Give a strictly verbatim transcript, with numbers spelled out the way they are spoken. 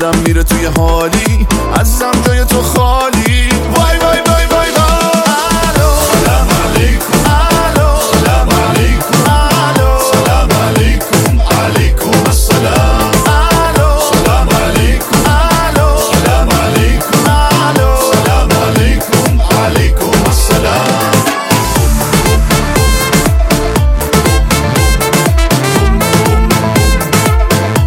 یادم میره توی حالی عزیزم جای تو خالی